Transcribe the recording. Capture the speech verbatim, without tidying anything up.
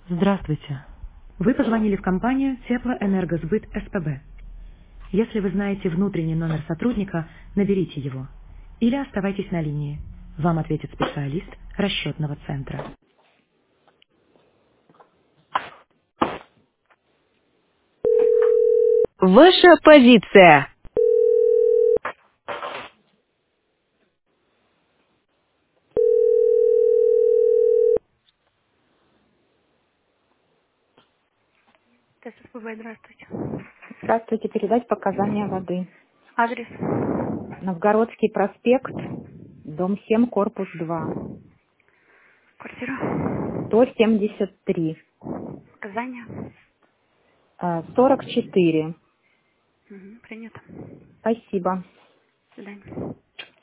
Здравствуйте. Вы позвонили в компанию Теплоэнергосбыт СПБ. Если вы знаете внутренний номер сотрудника, наберите его. Или оставайтесь на линии. Вам ответит специалист расчетного центра. Ваша позиция. ТСПБ, здравствуйте. Здравствуйте, передать показания воды. Адрес. Новгородский проспект, дом семь, корпус два, Квартира. сто семьдесят три, Указания. э, сорок четыре. Угу, принято. Спасибо. До свидания.